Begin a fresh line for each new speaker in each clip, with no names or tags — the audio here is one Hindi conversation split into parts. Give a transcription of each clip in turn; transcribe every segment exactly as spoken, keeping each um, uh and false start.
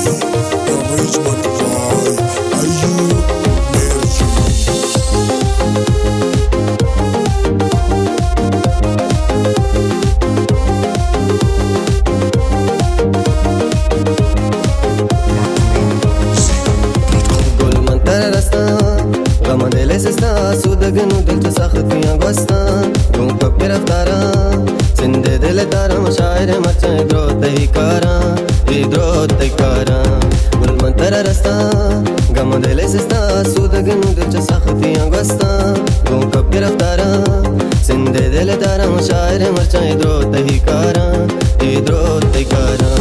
سودگنو دل تو سختیاں گوستان گوں کبھی رفتاراں زندے دل دارا مشاعر مچیں درو تہی کاراں درو تہی کاراں گل منتر رستا گم دل سستا سودگنو دل تو سختیاں گوستان گوں کبھی رفتاراں زندے دل دارا مشاعر مچیں درو تہی کاراں درو تہی کاراں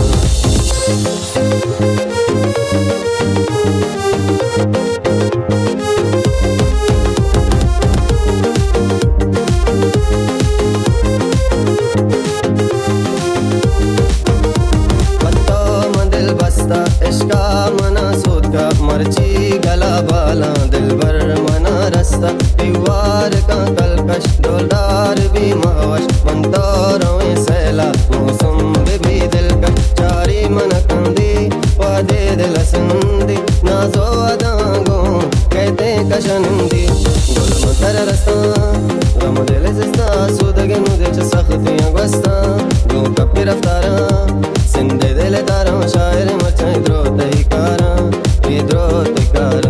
मर्ची गला बाला दिल भर मना रस्ता दीवार का कलकश डोलदार भी महवश मंतौरों सैला मौसम भी दिलकश चारी मन कंदी वादे दिल संदी नाजो अदांगो कहते कशनंदी गुल मंतर रस्ता गम दिल सिस्ता सूदगे मुझे सख्तियां गस्ता गो कपी रफ्तारा सिंधे दिल तारा शायर मचाए द्रो तही कारा द्रो तही कारा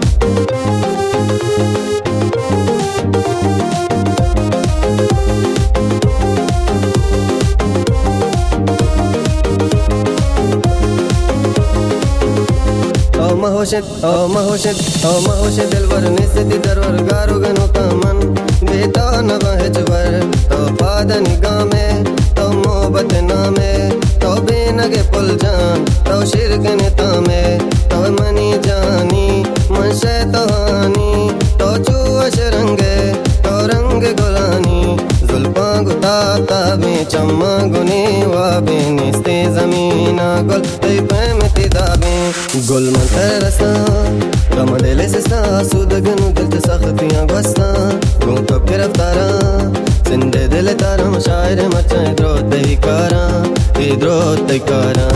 महोशत ओ महोशत ओ महोशत दिलवर निस्ती दरवर गारो गनो कामन बेता न बहजवर तो पाद निगाह में तो मोहब्बत नामे तो बेनगे पुल जान तो शिरक निता में तो मनी जानी मन शैतानी तो चूअश रंगे तो रंग गुलानी जुल्फा गुता ताबे चम्मा गुने वाबे निस्ते जमीना गुल तई पैमती दाबे गुल मंतर रस्ता गम दिल सिस्ता सूदगनु दिल ते सख्तियां गस्ता गूं कभी रफ्तारा जिंदे दिल तारा मशायर मचाए द्रो तही कारा द्रो तही कारा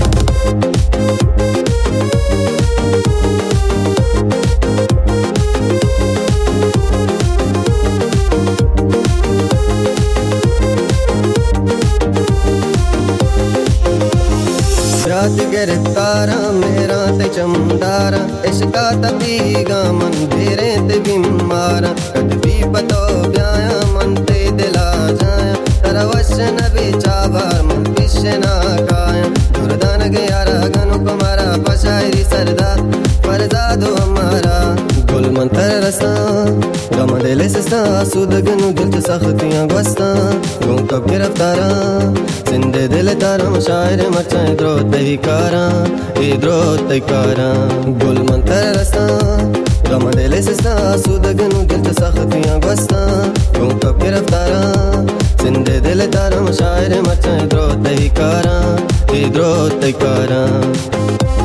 रात गिरफ्तारा मेरा ते चमदारा इश्का तबीगा मन तेरे ते बीमारा कद भी पतो ब्याया मन ते दिला जाया तरवश नबी चाबार मन पिछे ना काया दुर्दान गयारा गनु कुमारा पशायरी सरदा फरजादो हमारा गुल मंतर रस्ता गम दिल सिस्ता सूदगनु दिल ते सख्तियां गस्ता गूं कभी रफ्तारा जिंदे दिल तारा मशायर मचाए द्रो तही कारा द्रो तही कारा गुल मंतर रस्ता गम दिल सिस्ता सूदगनु दिल ते सख्तियां गस्ता गूं कभी रफ्तारा जिंदे दिल तारा मशायर मचाए द्रो तही कारा द्रो तही कारा